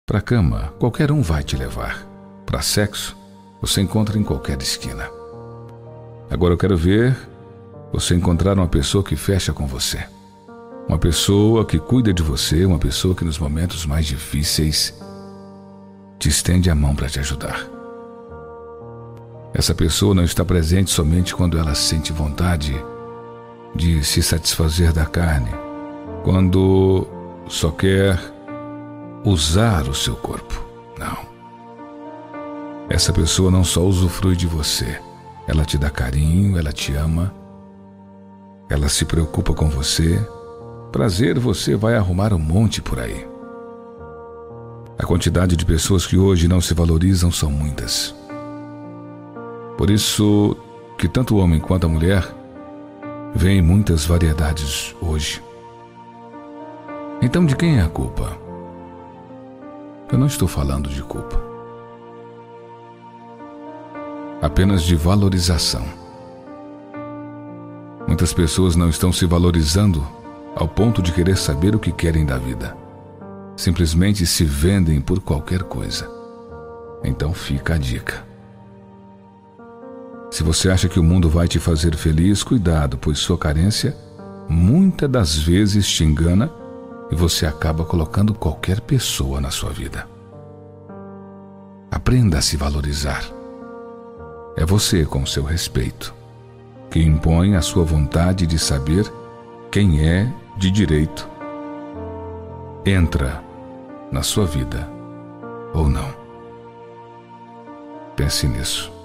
Para a cama, qualquer um vai te levar. Para sexo, você encontra em qualquer esquina. Agora eu quero ver você encontrar uma pessoa que fecha com você. Uma pessoa que cuida de você, uma pessoa que nos momentos mais difíceis te estende a mão para te ajudar. Essa pessoa não está presente somente quando ela sente vontade de se satisfazer da carne, quando só quer usar o seu corpo. Não. Essa pessoa não só usufrui de você, ela te dá carinho, ela te ama, ela se preocupa com você. Prazer você vai arrumar um monte por aí. A quantidade de pessoas que hoje não se valorizam são muitas. Por isso que tanto o homem quanto a mulher veem muitas variedades hoje. Então de quem é a culpa? Eu não estou falando de culpa. Apenas de valorização. Muitas pessoas não estão se valorizando ao ponto de querer saber o que querem da vida. Simplesmente se vendem por qualquer coisa. Então fica a dica. Se você acha que o mundo vai te fazer feliz, cuidado, pois sua carência muitas das vezes te engana e você acaba colocando qualquer pessoa na sua vida. Aprenda a se valorizar. É você, com seu respeito, que impõe a sua vontade de saber quem é de direito entra na sua vida ou não. Pense nisso.